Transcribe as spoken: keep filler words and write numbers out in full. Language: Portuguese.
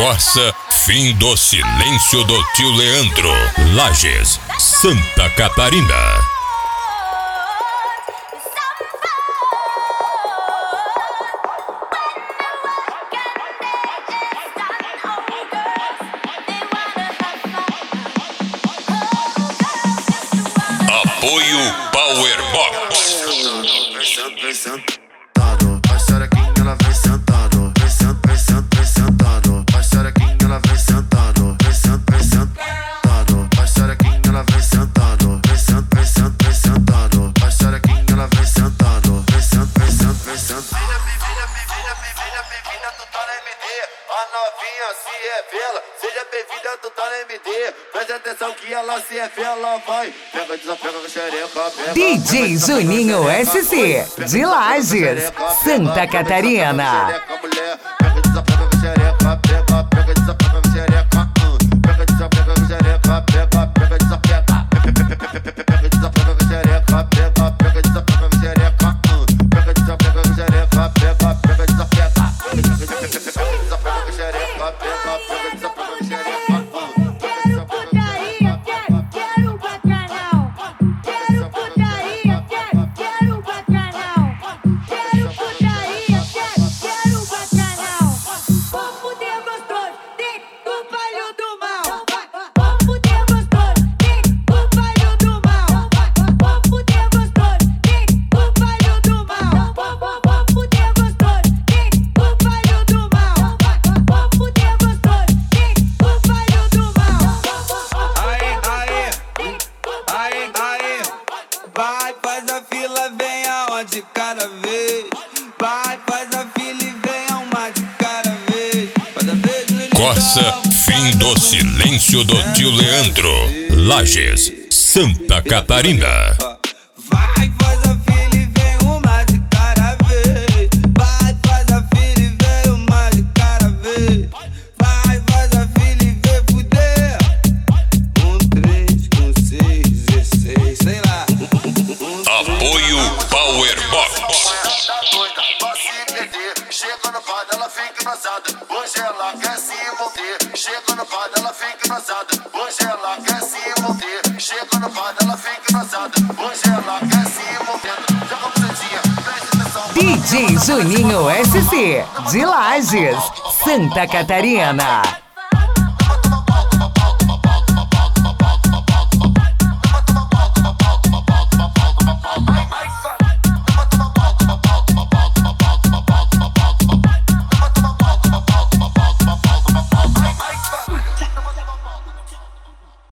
Corsa, fim do silêncio do tio Leandro. Lages, Santa Catarina. Apoio Powerbox. Vem sentado, vai xerequinha, ela vem sentado. Vem sentado, vem sentado, vem sentado. Vai xerequinha, ela vem sentado. Vem sentado, vem sentado. Vai xerequinha, ela vem sentado. Vem sentado, vem sentado, vem sentado. Vai xerequinha, ela vem sentado. Vem sentado, vem sentado, vem sentado. Filha, filha, filha, filha, bem-vinda, tu tá na M D. A novinha se revela. Seja bem-vinda, tu tá na M D. Preste atenção que ela se revela, vai. Pega, desapega com a xereca, pega. D J Juninho S C, de Lages, Santa Catarina. Pega, desapega com a xereca, pega, pega, desapega com a xereca. Pega, desapega com a xereca, pega, pega, desapega. Pega, desapega com a xereca, pega, pega, desapega com a xereca. Pega, desapega com a xereca, pega, pega, desapega. Pega, desapega com a xereca, pega, pega, desapega com a xereca. Vai, faz a fila, vem uma de cada vez. Vai, faz a fila e vem uma de cada vez. Cada vez Corsa, fim do silêncio do tio Leandro. Lages, Santa Catarina. Vai, faz a fila e vem uma de cada vez. Vai, faz a fila e vem uma de cada vez. Vai, faz a fila e vem fuder. Um, três, um, seis, dezesseis, sei lá. Apoio Powerbox. Chega no bar, ela fica embaçada. Hoje ela quer se envolver. Chega no bar, ela fica embaçada. Hoje ela quer se envolver. Chega no bar, ela fica embaçada. Hoje ela quer se envolver. Joga a bucetinha, presta atenção. D J Juninho S C, de Lages, Santa Catarina.